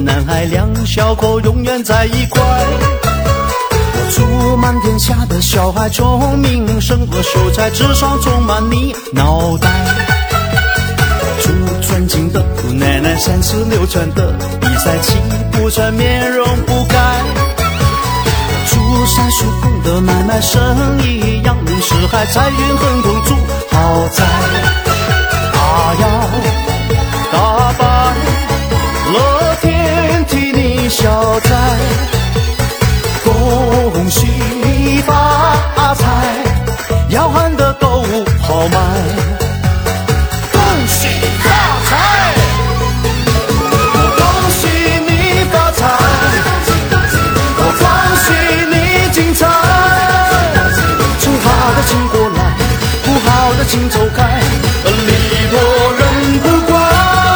男孩两小口永远在一块。我祝满天下的小孩聪明，胜过秀才智商充满你脑袋。祝尊敬的姑奶奶三十六转的比赛气不喘，面容不改。祝三叔公的买卖生意扬名四海，财运亨通住豪宅。大摇大摆，乐天替你消灾，恭喜发财，要喊的购物好买。恭喜发财，我恭喜你发财，我恭喜你精彩。正好的请过来，不好的请走开，礼多人不怪。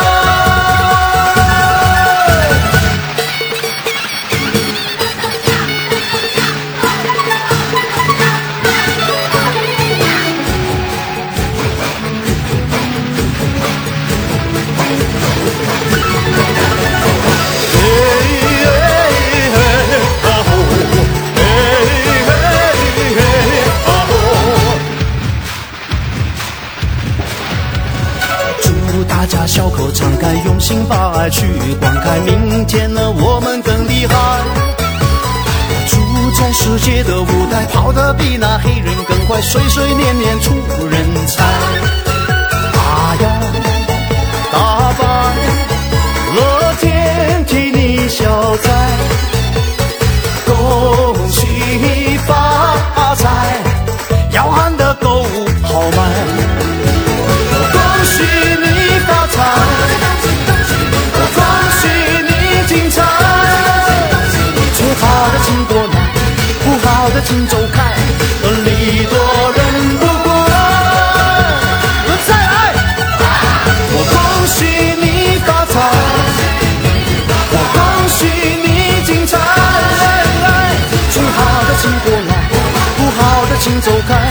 大家小口敞开，用心把爱去灌溉，明天呢我们更厉害。住在世界的舞台，跑得比那黑人更快，岁岁年年出人才。大摇大摆，乐天替你消灾，恭喜发财，要喊的购物好买。恭喜你发财，我恭喜你精彩。最好的请过来，不好的请走开，礼多人不怪。再来，我恭喜你发财，我恭喜你精彩。最好的请过来，不好的请走开。